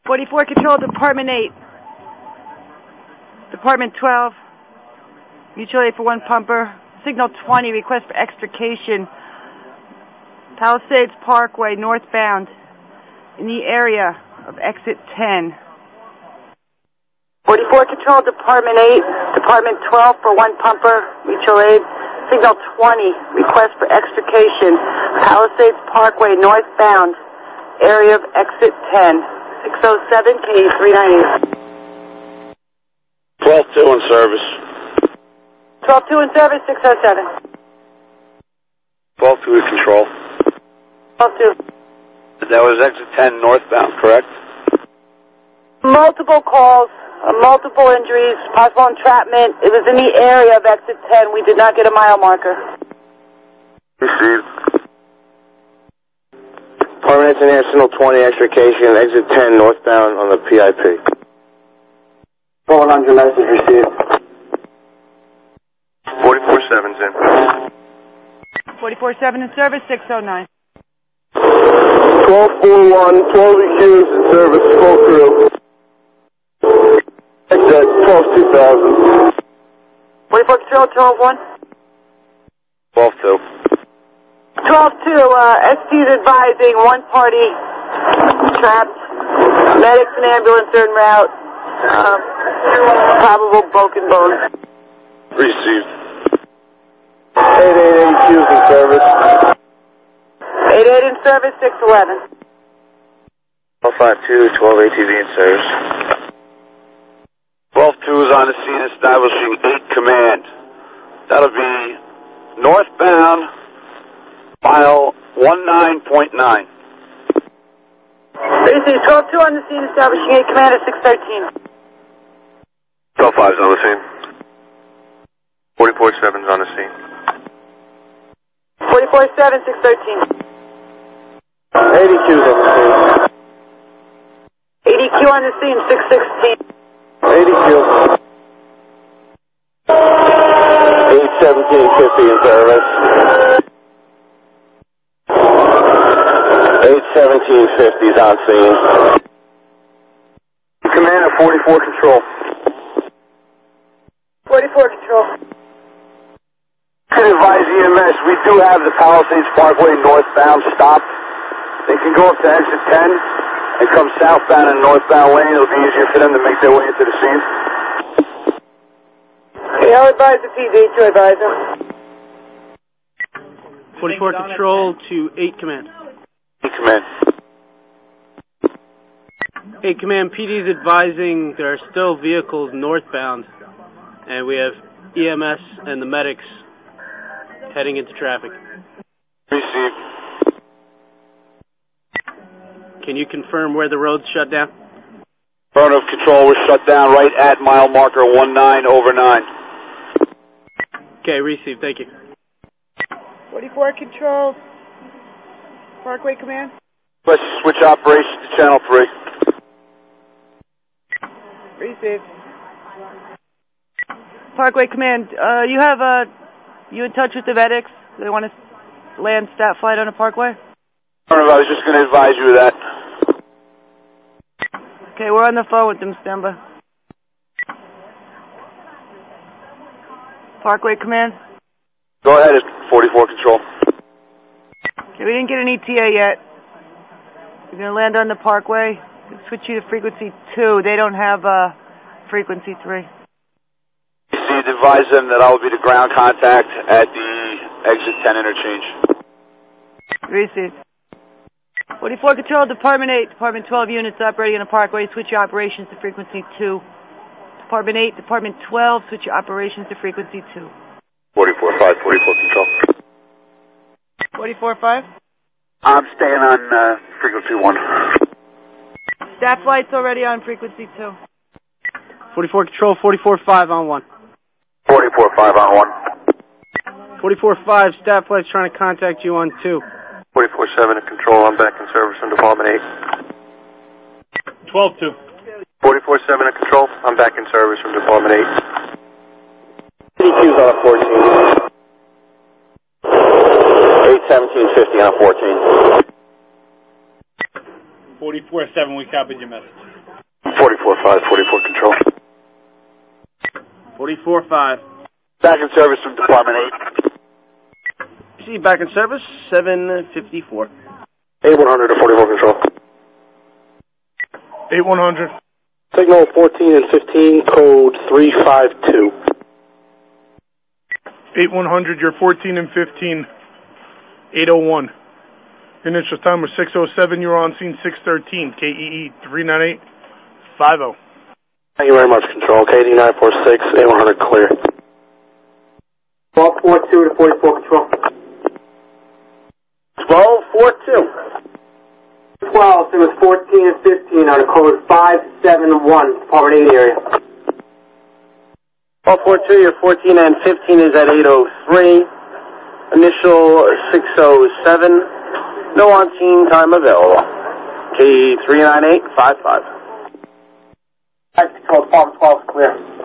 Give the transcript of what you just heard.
44 Control, Department 8. Department 12. Mutual aid for one pumper. Signal 20, request for extrication. Palisades Parkway, northbound, in the area of exit 10. 44 Control, Department 8, Department 12 for one pumper, mutual aid. Signal 20, request for extrication. Palisades Parkway, northbound, area of exit 10. 607 K398. 12-2 in service. 12-2 in service, 607. 12-2 to control. 12-2. That was exit 10 northbound, correct? Multiple calls, multiple injuries, possible entrapment. It was in the area of exit 10. We did not get a mile marker. Received. Department International 20, extrication, exit 10 northbound on the PIP. 400 message received. 44-7's in. 44-7 in service, 609. 12-4-1, 12 EQs in service, full crew. Exit 12-2000. 44 Control, 12-1. 12-2. 12-2, ST's advising, one party trapped, medics and ambulance are en route, probable broken bones. Received. 888 EQs in service. 88 in service, 611. 12-5-2, 12 ATV in service. 12-2 is on the scene establishing 8 command. That'll be northbound, mile 19.9. This is 12-2 on the scene establishing 8 command at 613. 12-5's on the scene. 44-7's on the scene. 44-7, 613. 80Q's on the scene. 80Q on the scene, 616. 80Q. 81750 in service. 81750's on scene. Command at 44 Control. 44 Control. Can advise EMS, we do have the Palisades Parkway northbound stopped. They can go up to exit 10 and come southbound and northbound lane. It'll be easier for them to make their way into the scene. Okay, I'll advise the PD to advise them. 44 Control to 8 Command. 8 Command. 8 Command, PD's advising there are still vehicles northbound, and we have EMS and the medics heading into traffic. Received. Can you confirm where the road's shut down? Affirmative Control, we're shut down right at mile marker 19/9. Okay, received. Thank you. 44 Control. Parkway Command. Let's switch operations to Channel 3. Received. Parkway Command, you in touch with the medics? They want to land stat flight on a parkway? I was just going to advise you of that. Okay, we're on the phone with them, Stemba. Parkway Command? Go ahead, 44 Control. Okay, we didn't get an ETA yet. We're going to land on the parkway. Switch you to frequency 2. They don't have frequency 3. Received, advise them that I will be the ground contact at the exit 10 interchange. Received. 44 Control, Department 8, Department 12 units operating on a parkway. Switch your operations to frequency 2. Department 8, Department 12, switch your operations to frequency 2. 44-5, 44 Control. 44-5? I'm staying on frequency 1. Staff flight's already on frequency 2. 44 Control, 44-5 on 1. 44-5 on 1. 44-5, staff flight's trying to contact you on 2. 44-7 at Control, I'm back in service from Department 8. 12-2. 44-7 at Control, I'm back in service from Department 8. EQ's on a 14. 81750 on 14. 44-7, we copied your message. 44-5, 44 control. 44-5. Back in service from Department 8. See, back in service, 754. 8100 to 44 control. 8100. Signal 14 and 15, code 352. 8100, you're 14 and 15, 801. Initial time was 6:07, you were on scene 6:13, KEE 39850. Thank you very much, control. KD 946, 8100 clear. 1242 to 44 control. 1242. 12, it was 14 and 15 on a code 571, Department 8 area. 1242, your 14 and 15 is at 803. Initial 607. No on-scene time available. KE 39855. Control, Department 12 clear.